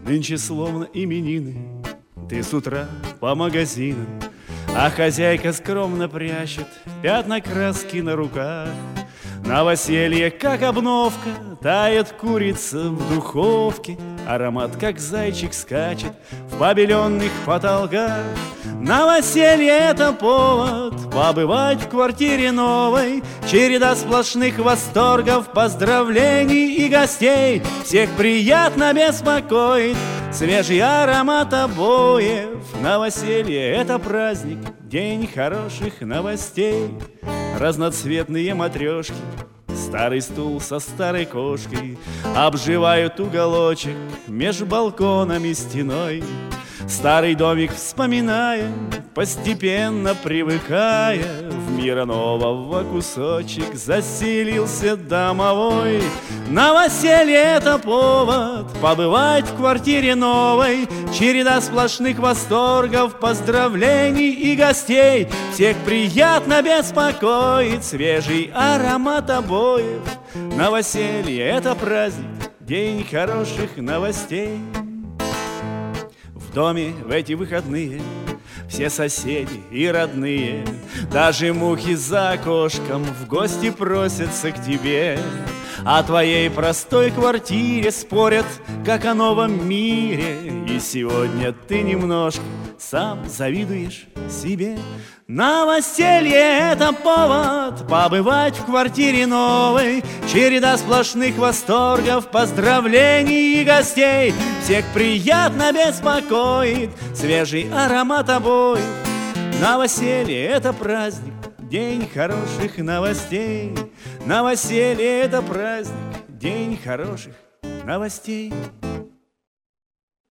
Нынче словно именины, ты с утра по магазинам, а хозяйка скромно прячет пятна краски на руках. Новоселье, как обновка, тает курица в духовке, аромат, как зайчик, скачет в побеленных потолках. Новоселье — это повод побывать в квартире новой, череда сплошных восторгов, поздравлений и гостей. Всех приятно беспокоит свежий аромат обоев. Новоселье — это праздник, день хороших новостей. Разноцветные матрешки, старый стул со старой кошкой обживают уголочек меж балконом и стеной. Старый домик вспоминаем, постепенно привыкая, в мира нового кусочек заселился домовой. Новоселье — это повод побывать в квартире новой, череда сплошных восторгов, поздравлений и гостей. Всех приятно беспокоит свежий аромат обоев. Новоселье — это праздник, день хороших новостей. В доме в эти выходные все соседи и родные, даже мухи за окошком в гости просятся к тебе. О твоей простой квартире спорят, как о новом мире, и сегодня ты немножко сам завидуешь себе. Новоселье — это повод побывать в квартире новой, череда сплошных восторгов, поздравлений и гостей. Всех приятно беспокоит свежий аромат обоев. Новоселье — это праздник, день хороших новостей. Новоселье — это праздник, день хороших новостей.